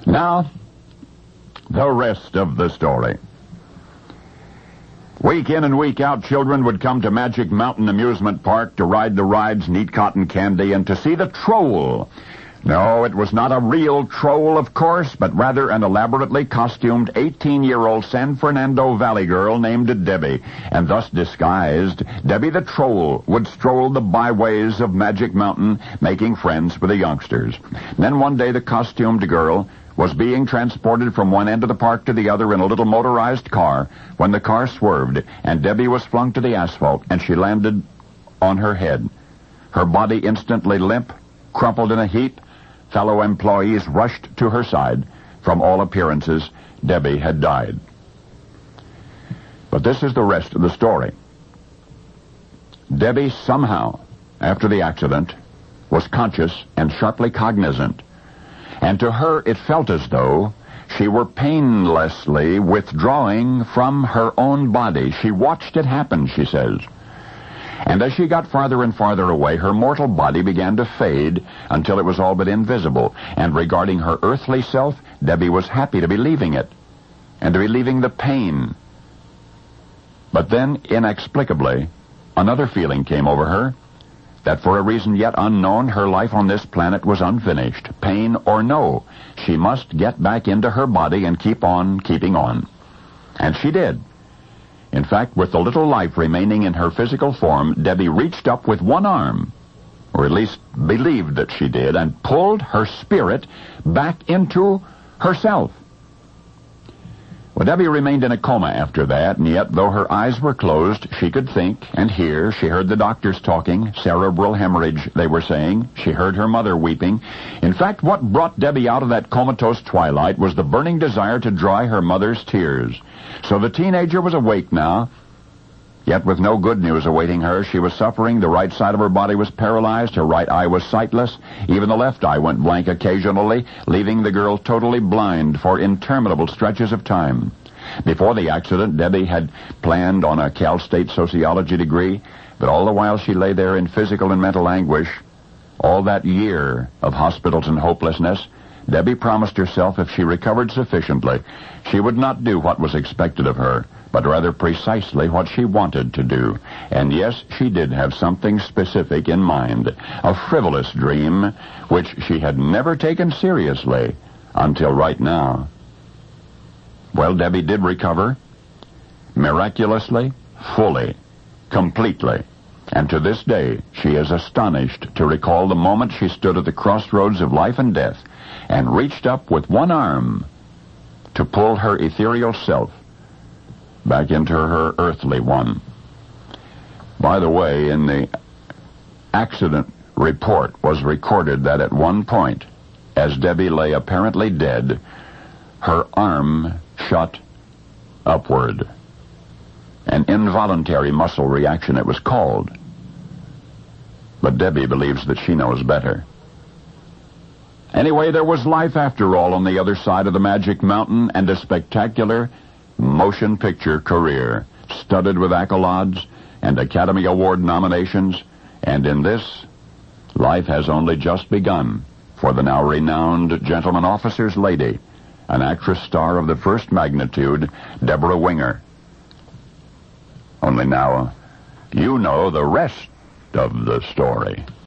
Now, the rest of the story. Week in and week out, children would come to Magic Mountain Amusement Park to ride the rides and eat cotton candy and to see the troll. No, it was not a real troll, of course, but rather an elaborately costumed 18-year-old San Fernando Valley girl named Debbie. And thus disguised, Debbie the Troll would stroll the byways of Magic Mountain, making friends with the youngsters. Then one day the costumed girl was being transported from one end of the park to the other in a little motorized car when the car swerved and Debbie was flung to the asphalt and she landed on her head. Her body instantly limp, crumpled in a heap. Fellow employees rushed to her side. From all appearances, Debbie had died. But this is the rest of the story. Debbie somehow, after the accident, was conscious and sharply cognizant. And to her it felt as though she were painlessly withdrawing from her own body. She watched it happen, she says. And as she got farther and farther away, her mortal body began to fade until it was all but invisible. And regarding her earthly self, Debbie was happy to be leaving it, and to be leaving the pain. But then, inexplicably, another feeling came over her, that for a reason yet unknown, her life on this planet was unfinished. Pain or no, she must get back into her body and keep on keeping on. And she did. In fact, with the little life remaining in her physical form, Debbie reached up with one arm, or at least believed that she did, and pulled her spirit back into herself. Well, Debbie remained in a coma after that, and yet, though her eyes were closed, she could think and hear. She heard the doctors talking, cerebral hemorrhage, they were saying. She heard her mother weeping. In fact, what brought Debbie out of that comatose twilight was the burning desire to dry her mother's tears. So the teenager was awake now, yet with no good news awaiting her. She was suffering. The right side of her body was paralyzed. Her right eye was sightless. Even the left eye went blank occasionally, leaving the girl totally blind for interminable stretches of time. Before the accident, Debbie had planned on a Cal State sociology degree, but all the while she lay there in physical and mental anguish, all that year of hospitals and hopelessness, Debbie promised herself if she recovered sufficiently, she would not do what was expected of her, but rather precisely what she wanted to do. And yes, she did have something specific in mind, a frivolous dream which she had never taken seriously until right now. Well, Debbie did recover, miraculously, fully, completely. And to this day, she is astonished to recall the moment she stood at the crossroads of life and death and reached up with one arm to pull her ethereal self back into her earthly one. By the way, in the accident report was recorded that at one point, as Debbie lay apparently dead, her arm shot upward. An involuntary muscle reaction, it was called. But Debbie believes that she knows better. Anyway, there was life after all on the other side of the Magic Mountain, and a spectacular motion picture career, studded with accolades and Academy Award nominations. And in this, life has only just begun for the now renowned Gentleman Officer's Lady, an actress star of the first magnitude, Deborah Winger. Only now, you know the rest of the story.